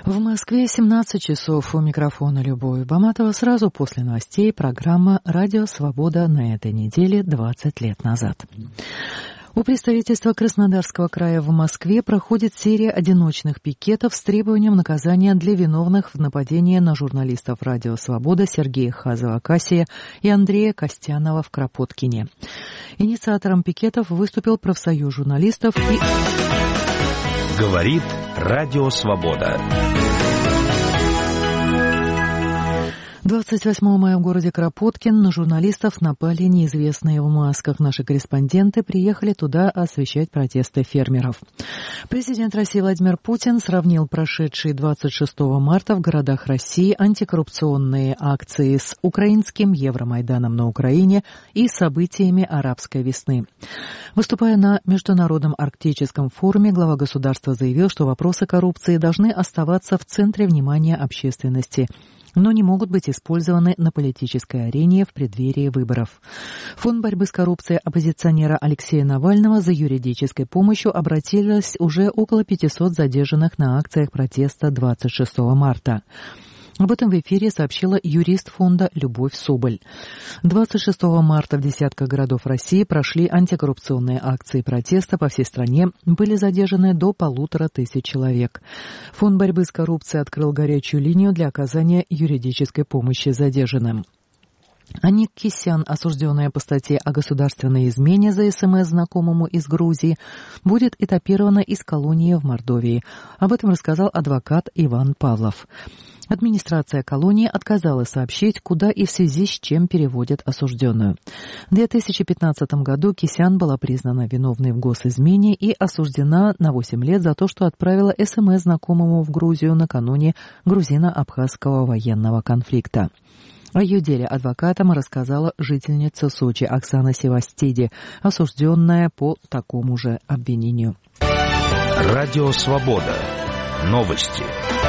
В Москве 17 часов. У микрофона Любовь Баматова. Сразу после новостей программа «Радио Свобода» на этой неделе 20 лет назад. У представительства Краснодарского края в Москве проходит серия одиночных пикетов с требованием наказания для виновных в нападении на журналистов «Радио Свобода» Сергея Хазова-Акасия и Андрея Костянова в Кропоткине. Инициатором пикетов выступил профсоюз журналистов и... Говорит Радио Свобода. 28 мая в городе Кропоткин на журналистов напали неизвестные в масках. Наши корреспонденты приехали туда освещать протесты фермеров. Президент России Владимир Путин сравнил прошедшие 26 марта в городах России антикоррупционные акции с украинским Евромайданом на Украине и событиями арабской весны. Выступая на Международном арктическом форуме, глава государства заявил, что вопросы коррупции должны оставаться в центре внимания общественности, но не могут быть использованы на политической арене в преддверии выборов. Фонд борьбы с коррупцией оппозиционера Алексея Навального за юридической помощью обратилось уже около 500 задержанных на акциях протеста 26 марта. Об этом в эфире сообщила юрист фонда Любовь Соболь. 26 марта в десятках городов России прошли антикоррупционные акции протеста по всей стране. Были задержаны до 1500 человек. Фонд борьбы с коррупцией открыл горячую линию для оказания юридической помощи задержанным. Аник Кисян, осужденная по статье о государственной измене за СМС знакомому из Грузии, будет этапирована из колонии в Мордовии. Об этом рассказал адвокат Иван Павлов. Администрация колонии отказалась сообщить, куда и в связи с чем переводят осужденную. В 2015 году Кисян была признана виновной в госизмене и осуждена на 8 лет за то, что отправила СМС знакомому в Грузию накануне грузино-абхазского военного конфликта. О ее деле адвокатам рассказала жительница Сочи Оксана Севастиди, осужденная по такому же обвинению. Радио Свобода. Новости.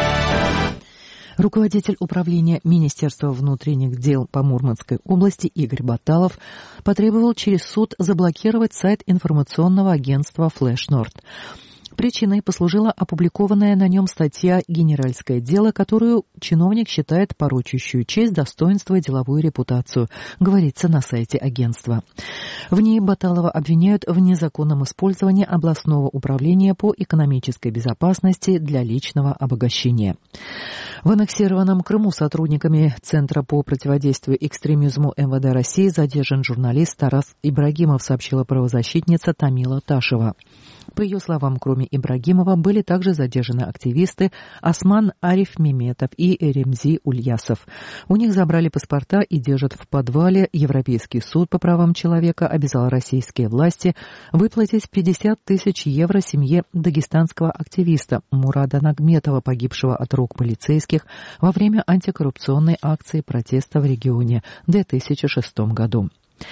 Руководитель управления Министерства внутренних дел по Мурманской области Игорь Баталов потребовал через суд заблокировать сайт информационного агентства «Флэш Норд». Причиной послужила опубликованная на нем статья «Генеральское дело», которую чиновник считает порочащую честь, достоинство и деловую репутацию, говорится на сайте агентства. В ней Баталова обвиняют в незаконном использовании областного управления по экономической безопасности для личного обогащения. В аннексированном Крыму сотрудниками Центра по противодействию экстремизму МВД России задержан журналист Тарас Ибрагимов, сообщила правозащитница Тамила Ташева. По ее словам, кроме Ибрагимова были также задержаны активисты Осман Ариф Меметов и Ремзи Ульясов. У них забрали паспорта и держат в подвале. Европейский суд по правам человека обязал российские власти выплатить 50 тысяч евро семье дагестанского активиста Мурада Нагметова, погибшего от рук полицейских во время антикоррупционной акции протеста в регионе в 2006 году.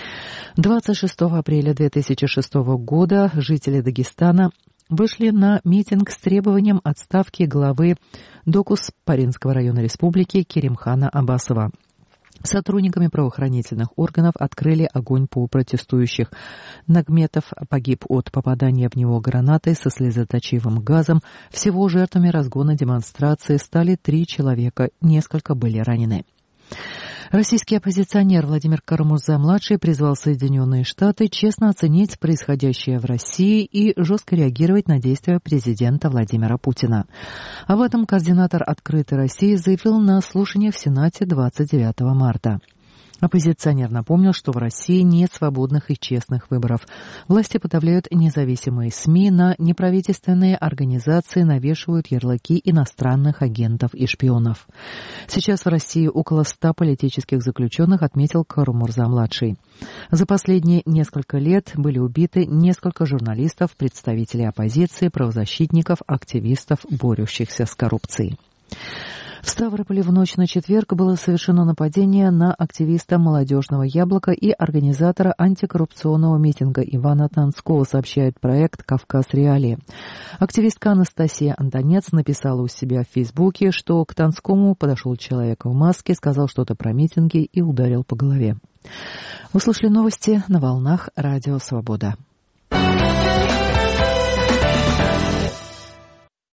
26 апреля 2006 года жители Дагестана вышли на митинг с требованием отставки главы Докус-Паринского района республики Керимхана Абасова. Сотрудниками правоохранительных органов открыли огонь по протестующих. Нагметов погиб от попадания в него гранатой со слезоточивым газом. Всего жертвами разгона демонстрации стали 3 человека, несколько были ранены. Российский оппозиционер Владимир Карамурза-младший призвал Соединенные Штаты честно оценить происходящее в России и жестко реагировать на действия президента Владимира Путина. Об этом координатор «Открытой России» заявил на слушаниях в Сенате 29 марта. Оппозиционер напомнил, что в России нет свободных и честных выборов. Власти подавляют независимые СМИ, на неправительственные организации навешивают ярлыки иностранных агентов и шпионов. Сейчас в России около 100 политических заключенных, отметил Карамурза-младший. За последние несколько лет были убиты несколько журналистов, представителей оппозиции, правозащитников, активистов, борющихся с коррупцией. В Ставрополе в ночь на четверг было совершено нападение на активиста «Молодежного яблока» и организатора антикоррупционного митинга Ивана Танского, сообщает проект «Кавказ Реалии». Активистка Анастасия Антонец написала у себя в Фейсбуке, что к Танскому подошел человек в маске, сказал что-то про митинги и ударил по голове. Вы слушали новости на волнах Радио Свобода.